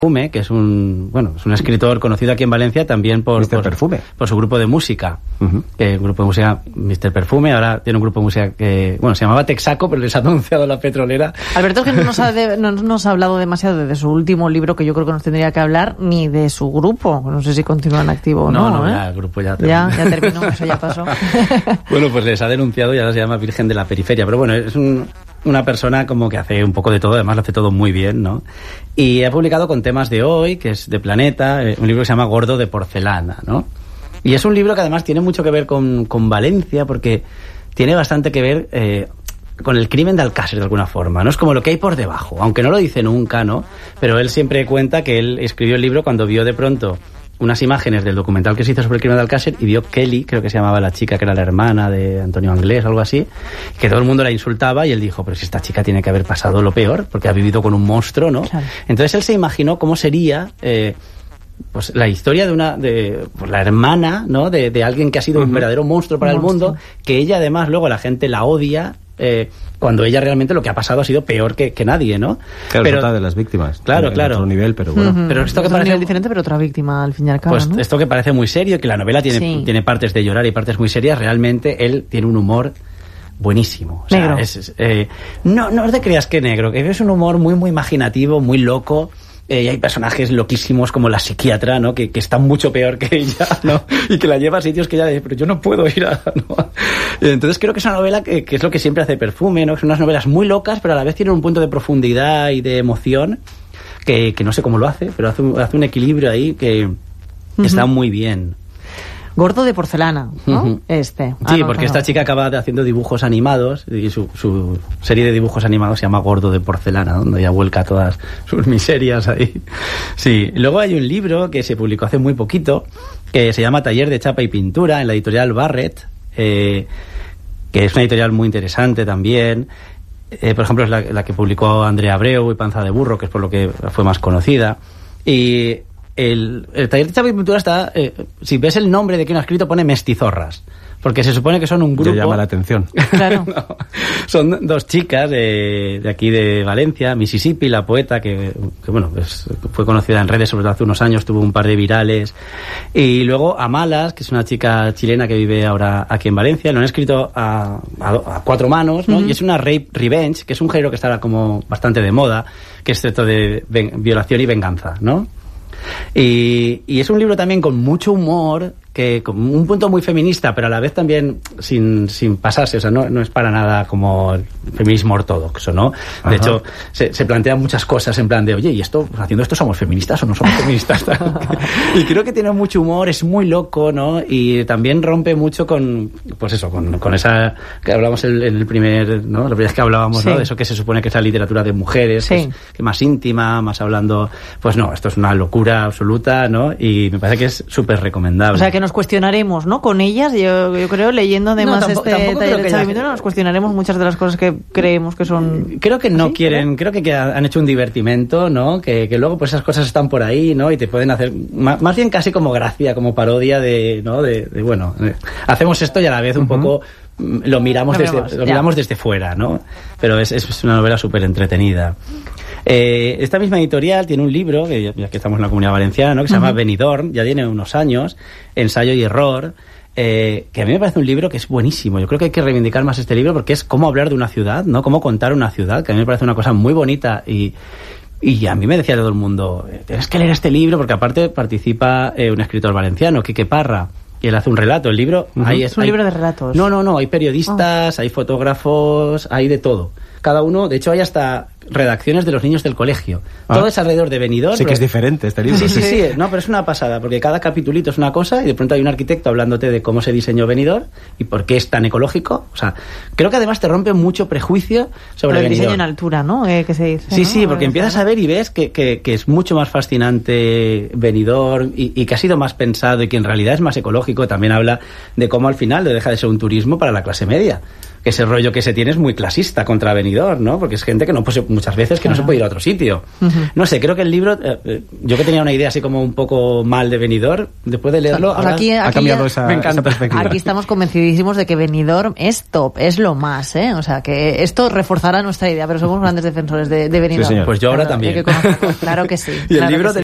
Perfume, que es un escritor conocido aquí en Valencia también por su grupo de música. Que el grupo de música Mr. Perfume, ahora tiene un grupo de música que, se llamaba Texaco, pero les ha anunciado la petrolera. Alberto, que no nos ha hablado demasiado de su último libro, que yo creo que nos tendría que hablar, ni de su grupo. No sé si continúa en activo o no. Ya, el grupo ya terminó. Ya terminó, eso ya pasó. Bueno, pues les ha denunciado y ahora se llama Virgen de la Periferia. Pero bueno, es una persona como que hace un poco de todo, además lo hace todo muy bien, ¿no? Y ha publicado con temas de hoy, que es de Planeta, un libro que se llama Gordo de porcelana, ¿no? Y es un libro que además tiene mucho que ver con Valencia, porque tiene bastante que ver con el crimen de Alcácer, de alguna forma, ¿no? Es como lo que hay por debajo, aunque no lo dice nunca, ¿no? Pero él siempre cuenta que él escribió el libro cuando vio de pronto unas imágenes del documental que se hizo sobre el crimen de Alcácer y vio Kelly, creo que se llamaba la chica, que era la hermana de Antonio Anglés, algo así, que todo el mundo la insultaba y él dijo, pero si esta chica tiene que haber pasado lo peor, porque ha vivido con un monstruo, ¿no? Claro. Entonces él se imaginó cómo sería pues la historia de la hermana, ¿no? De alguien que ha sido un verdadero monstruo para el mundo, que ella además luego la gente la odia, cuando ella realmente lo que ha pasado ha sido peor que nadie, ¿no? Claro, pero trata de las víctimas. Claro. Otro nivel, pero bueno. Pero esto que parece un nivel diferente, pero otra víctima al fin y al cabo, pues, ¿no? Esto que parece muy serio, que la novela tiene partes de llorar y partes muy serias, realmente él tiene un humor buenísimo. O sea, negro. No te creas que negro, que es un humor muy, muy imaginativo, muy loco. Y hay personajes loquísimos como la psiquiatra, ¿no? Que está mucho peor que ella, ¿no? Y que la lleva a sitios que ella dice, pero yo no puedo ir a... ¿no? Entonces creo que es una novela que es lo que siempre hace Perfume, ¿no? Son unas novelas muy locas, pero a la vez tienen un punto de profundidad y de emoción que no sé cómo lo hace, pero hace un equilibrio ahí que está muy bien. Gordo de porcelana, ¿no? Sí, porque esta chica acaba haciendo dibujos animados y su serie de dibujos animados se llama Gordo de porcelana, donde ella vuelca todas sus miserias ahí. Sí, luego hay un libro que se publicó hace muy poquito que se llama Taller de Chapa y Pintura en la editorial Barrett, que es una editorial muy interesante también. Por ejemplo, es la que publicó Andrea Abreu y Panza de Burro, que es por lo que fue más conocida. Y el taller de Chapa y Pintura está, si ves el nombre de quien ha escrito, pone Mestizorras, porque se supone que son un grupo. Ya llama la atención. Claro. No, son dos chicas de aquí de Valencia, Mississippi, la poeta, que bueno, pues fue conocida en redes sobre todo hace unos años, tuvo un par de virales. Y luego Amalas, que es una chica chilena que vive ahora aquí en Valencia, lo han escrito a cuatro manos, ¿no? Y es una rape revenge, que es un género que está como bastante de moda, que es cierto de violación y venganza, ¿no? Y es un libro también con mucho humor, que con un punto muy feminista, pero a la vez también sin pasarse, o sea, no es para nada como el feminismo ortodoxo, ¿no? De hecho, se plantean muchas cosas en plan de, oye, ¿y esto, haciendo esto, somos feministas o no somos feministas? Y creo que tiene mucho humor, es muy loco, ¿no? Y también rompe mucho con esa que hablamos en el primer, ¿no? La primera vez que hablábamos, ¿no? De eso que se supone que es la literatura de mujeres, que más íntima, más hablando, pues no, esto es una locura absoluta, ¿no? Y me parece que es súper recomendable. O sea, que nos cuestionaremos, ¿no? Con ellas, yo creo, leyendo además taller de Chapa y Pintura, nos cuestionaremos muchas de las cosas que creemos que son... Creo que no quieren, creo que han hecho un divertimento, ¿no? Que luego pues esas cosas están por ahí, ¿no? Y te pueden hacer, más bien casi como gracia, como parodia de, ¿no? De bueno, hacemos esto y a la vez un poco lo miramos desde fuera, ¿no? Pero es una novela súper entretenida. Esta misma editorial tiene un libro, ya que estamos en la Comunidad Valenciana, ¿no? Que se llama Benidorm, ya tiene unos años, Ensayo y Error, que a mí me parece un libro que es buenísimo. Yo creo que hay que reivindicar más este libro porque es cómo hablar de una ciudad, ¿no? Cómo contar una ciudad, que a mí me parece una cosa muy bonita y a mí me decía todo el mundo, tienes que leer este libro porque aparte participa un escritor valenciano, Quique Parra, y él hace un relato. El libro... Es un libro de relatos. No, hay periodistas, hay fotógrafos, hay de todo. Cada uno, de hecho hay hasta redacciones de los niños del colegio. Todo es alrededor de Benidorm. Sí que es diferente este libro. Sí, no, pero es una pasada, porque cada capitulito es una cosa y de pronto hay un arquitecto hablándote de cómo se diseñó Benidorm y por qué es tan ecológico. O sea, creo que además te rompe mucho prejuicio sobre el Benidorm. diseño en altura, ¿no? Que se dice, Sí, porque empiezas a ver y ves que es mucho más fascinante Benidorm y que ha sido más pensado y que en realidad es más ecológico. También habla de cómo al final deja de ser un turismo para la clase media. Que ese rollo que se tiene es muy clasista contra Benidorm, ¿no? Porque es gente que no posee muchas veces que no se puede ir a otro sitio. No sé, creo que el libro, yo que tenía una idea así como un poco mal de Benidorm, después de leerlo, pues aquí ha cambiado esa perspectiva. Aquí estamos convencidísimos de que Benidorm es top, es lo más, ¿eh? O sea, que esto reforzará nuestra idea, pero somos grandes defensores de Benidorm. Sí, señor. Pues yo ahora también. Claro que sí. Y el libro